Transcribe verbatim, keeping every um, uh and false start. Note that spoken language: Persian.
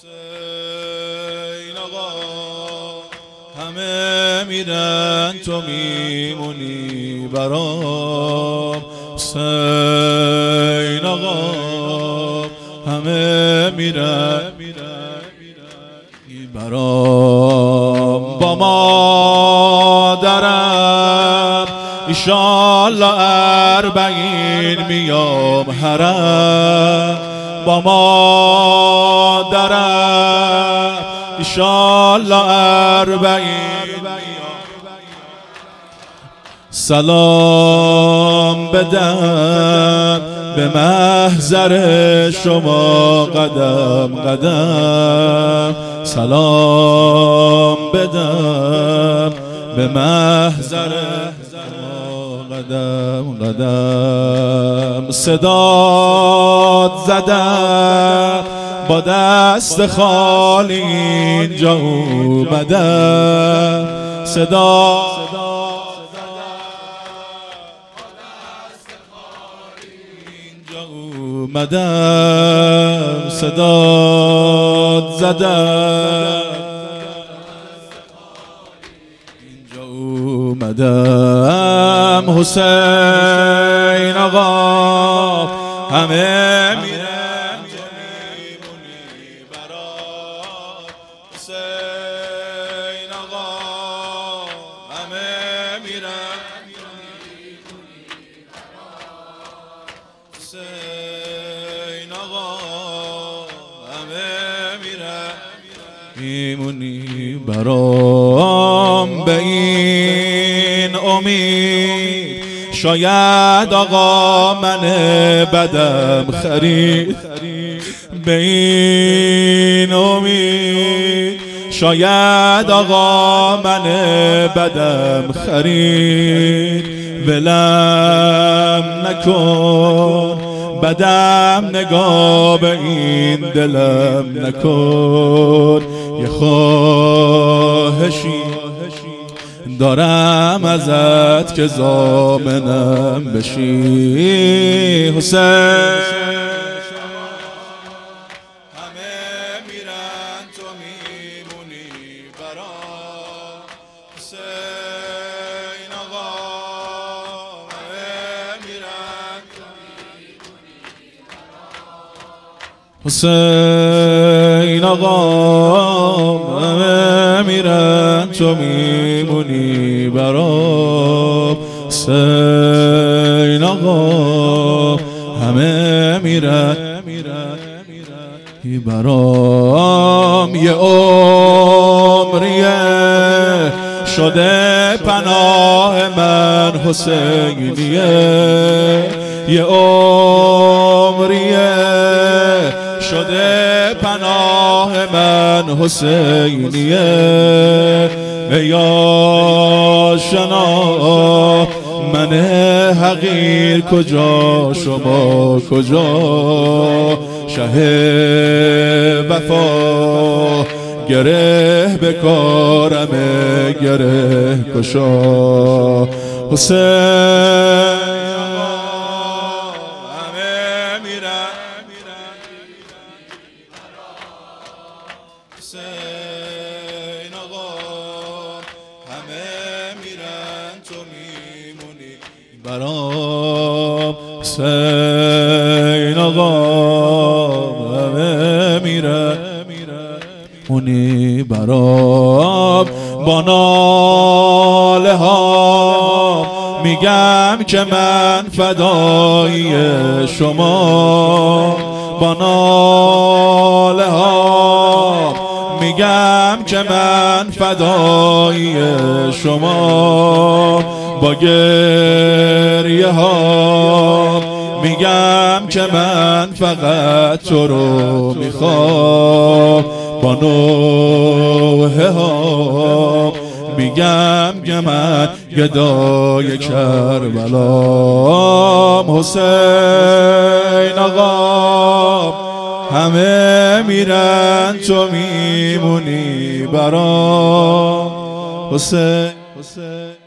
حسین آقا همه میرن تو میمونی برام. حسین آقا همه میرن برام. با مادرم ایشالله اربعین میام حرم. با مادرم ایشالله اربعین سلام بدم به محضر شما قدم قدم. سلام بدم به محضر شما قدم قدم. صدات زدم با دست خالی اینجا اومدم. صدا اومدم صدات زدم اینجا اومدم. حسین آقا همه میرن تو میمونی برام. حسین آقا همه میرن حسین آقا همه میرن میمونی برام. به این امید شاید آقا من بدم خرید. به این امید شاید آقا من بدم خرید. ولم نکن بدم نگاه به این دلم نکن. یه خواهشی دارم ازت که ضامنم بشی. حسین همه میرن تو میمونی برام. حسین آقا همه میرن حسین آقا همه میرن تو میمونی برام. حسین آقا همه میرن برام. یه عمریه شده پناه من حسینیه. یه عمریه شده پناه من حسینیه. ای آشنا من حقیر کجا شما کجا. شه وفا گره به کارم گره کشا. حسین حسین آقا همه میرن تو میمونی برام. حسین آقا همه میرن مونی برام. با ناله ها میگم که من فدایی شما. با ناله ها میگم که من فدایی شما. با گریه ها میگم که من فقط تو رو میخوام. با نوحه ها میگم که من گدای کربلام. حسین آقا همه میرن تو میمونی برام. حسین